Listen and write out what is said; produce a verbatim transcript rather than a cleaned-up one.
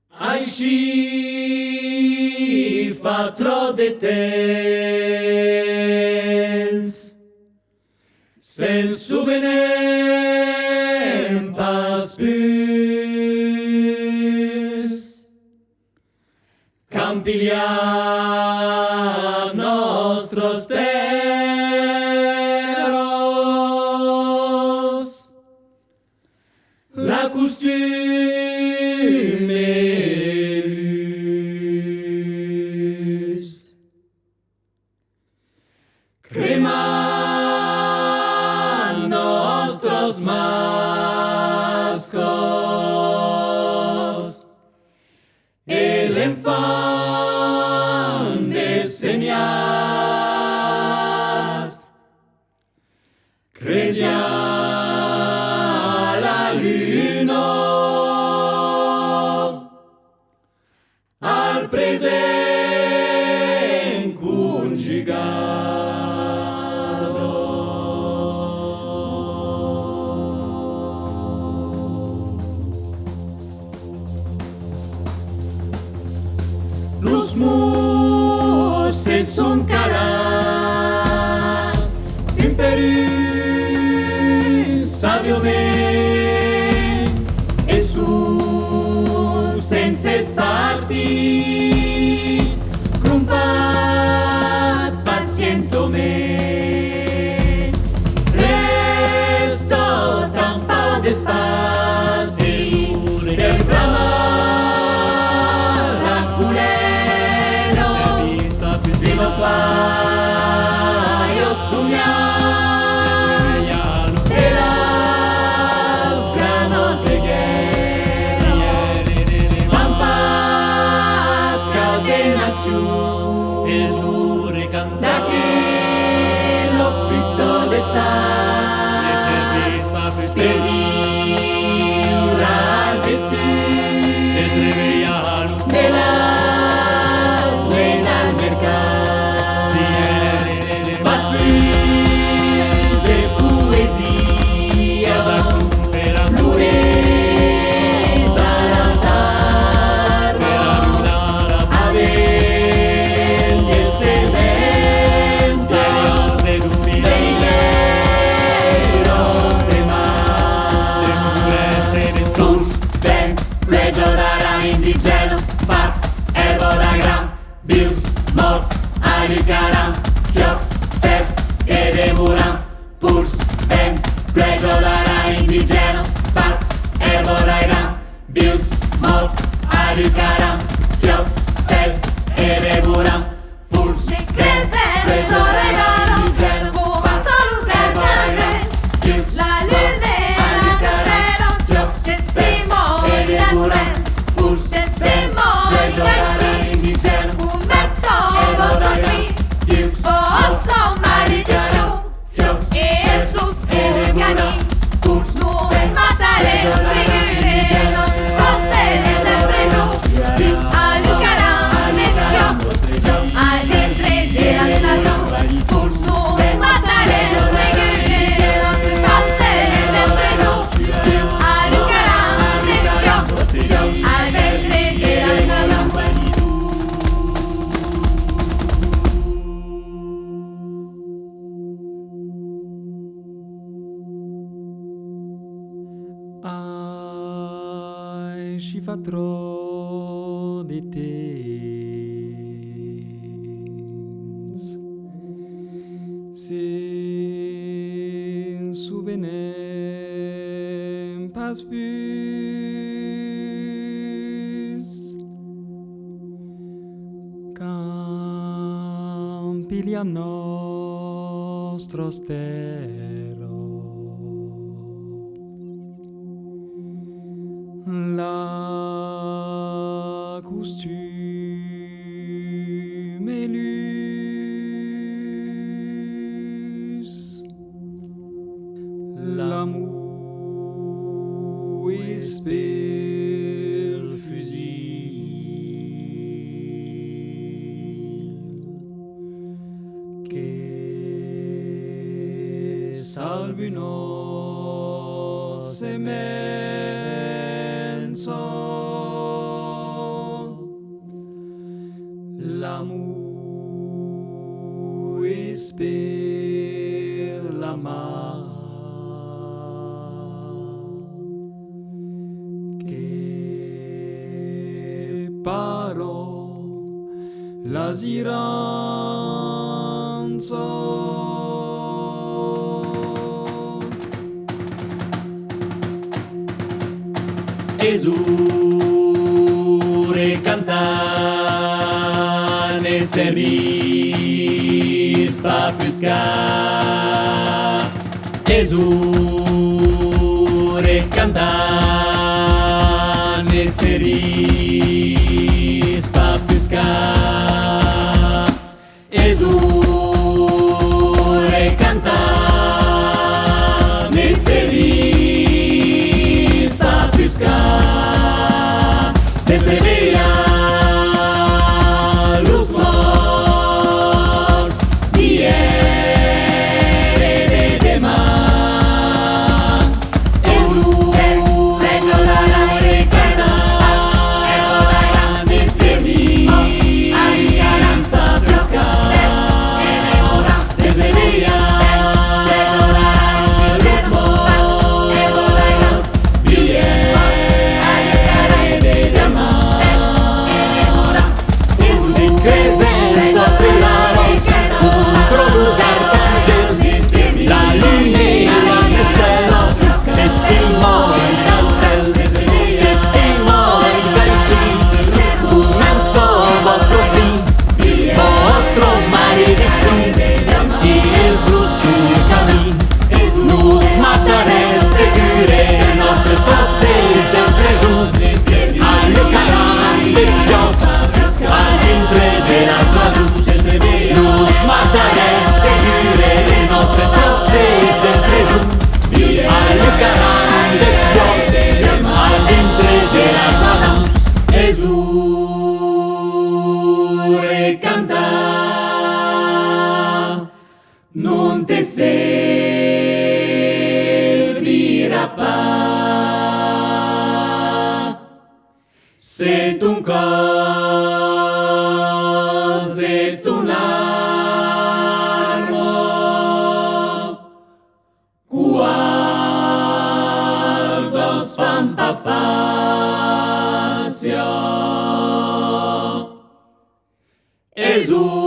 Així fa tro de temps sense venem pas plus campigliar nostros terros la costume cremant nostros mascos el enfant desenyat creia la lluna al present conjugat. Los murs se son calats en Perú sabiament e sus sense partits crumpat pacientament resto tan pau d'espaci per bramar la culero prima fa io sognare de las granos de guerra fan pascas de nación es pure cantar d'aquello pitto d'estat per viure al dessus es reveia los de las ruedas al mercat pas plus de poesia plures a l'altar avec des semences venideros de mar uns ben plegio d'ara indigeno fats erbo de gram vius morts allicaram fiocs fers e devoram purs ben plegio d'ara indigeno fats erbo de gram vius morts allicaram fiocs fers e devoram purs ben plegio d'ara indigeno fats erbo de gram vius morts allicaram fiocs fers e devoram purs ben plegio d'ara indigeno fats erbo de gram vius morts allicaram fiocs fers e devoram purs ben plegio d'ara indigeno fats erbo de gram vius allicaram fiocs al dintre de la estación purs ben plegio d'ara indigeno fats erbo de gram vius allicaram fiocs al dintre de la estación. Així fa tro de temps sense venem pas plus campigliar nostros terros la costume lus l'amour espel fusil que salve nos semences l'amour espère la mar. Che parò la siranza. Esure cantane servis pa pusca. Esure cantane servis pa pusca. Esure cantane servis pa pusca. Desde veía luz morts diere de demà. Esure cantane servis pa pusca. Desde veía luz morts diere de demà. Esure canta, non te servirà pas. Se tu cos e tu n'armo, guardos fan pa facio. Esure